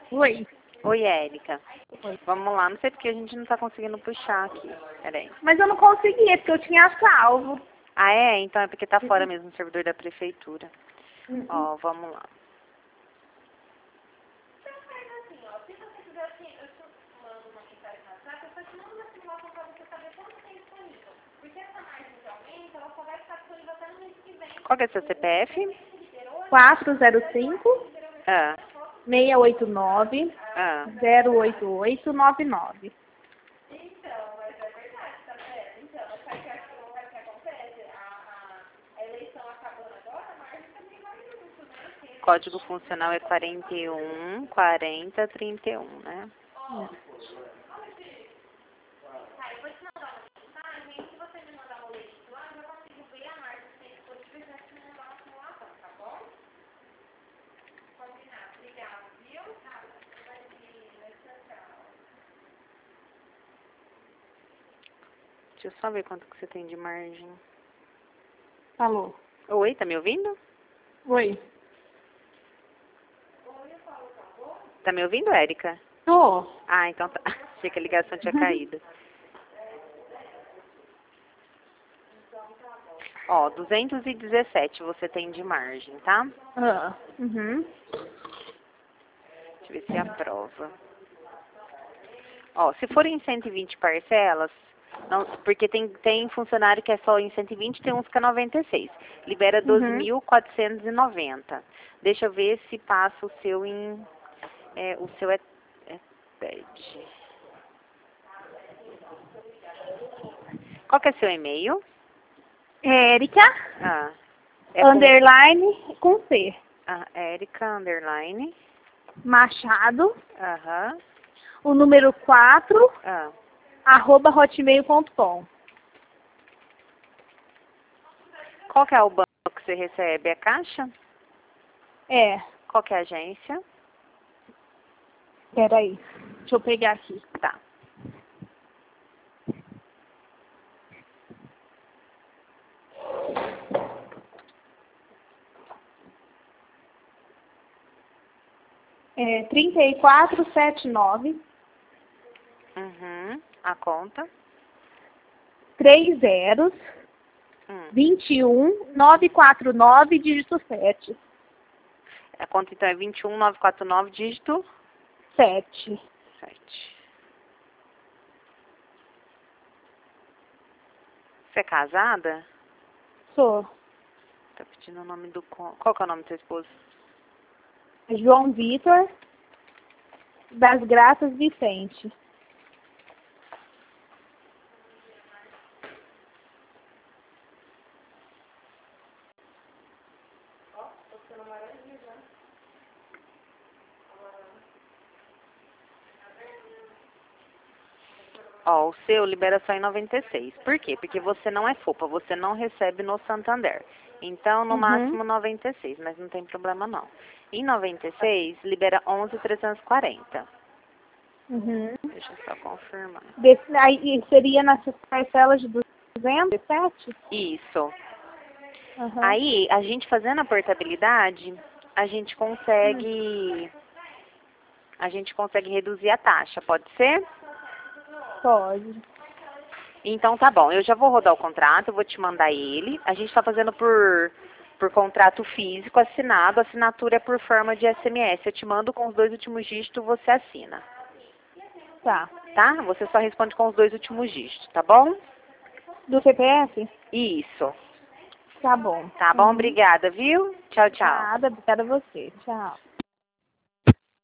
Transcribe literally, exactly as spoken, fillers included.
Oi. Oi, Érica. Oi. Vamos lá, não sei porque a gente não tá conseguindo puxar aqui. Peraí. Mas eu não conseguia, porque eu tinha salvo. Ah, é? Então é porque tá fora mesmo o servidor da prefeitura. Uhum. Ó, vamos lá. Qual que é seu C P F? quatro zero cinco, Ah, seis oito nove, ah. zero oito oito nove nove. Código funcional é quarenta e um, quarenta, trinta e um, né? Hum. Deixa eu só ver quanto que você tem de margem. Alô? Oi, tá me ouvindo? Oi. Tá me ouvindo, Érica? Tô. Ah, então tá. Achei que a ligação tinha caído. Ó, duzentos e dezessete você tem de margem, tá? Ah. Uhum. Deixa eu ver se aprova. Ó, se for em cento e vinte parcelas, não, porque tem, tem funcionário que é só em cento e vinte, tem uns que é noventa e seis. Libera doze Uhum. mil quatrocentos e noventa. Deixa eu ver se passa o seu em... É, o seu é... é pede. Qual que é seu e-mail? Érica, Ah, é com... underline, com C. Ah, Érica, underline. Machado, Aham. o número quatro, Ah. arroba hotmail ponto com. Qual que é o banco que você recebe? É Caixa? É. Qual que é a agência? Peraí. Deixa eu pegar aqui. Tá. É trinta e quatro setenta e nove, Uhum. A conta? três zeros, Hum. vinte e um, novecentos e quarenta e nove, dígito sete. A conta então é vinte e um, novecentos e quarenta e nove, dígito sete. sete. Você é casada? Sou. Tá pedindo o nome do... con- Qual que é o nome do seu esposo? João Vitor, das Graças Vicente. Ó, o seu libera só em noventa e seis. Por quê? Porque você não é FOPA, você não recebe no Santander. Então, no Uhum. máximo noventa e seis, mas não tem problema não. Em noventa e seis, libera onze mil trezentos e quarenta. Uhum. Deixa eu só confirmar. Desse, aí seria nessas parcelas de duzentos e sete? Isso. Uhum. Aí, a gente fazendo a portabilidade, a gente Hum. consegue... A gente consegue reduzir a taxa, pode ser? Pode. Então tá bom, eu já vou rodar o contrato, eu vou te mandar ele. A gente está fazendo por, por contrato físico assinado, a assinatura é por forma de S M S. Eu te mando com os dois últimos dígitos, você assina. Tá. Tá? Você só responde com os dois últimos dígitos, tá bom? Do C P F? Isso. Tá bom. Tá bom, Uhum. obrigada, viu? Tchau, tchau. Nada, obrigada a você. Tchau.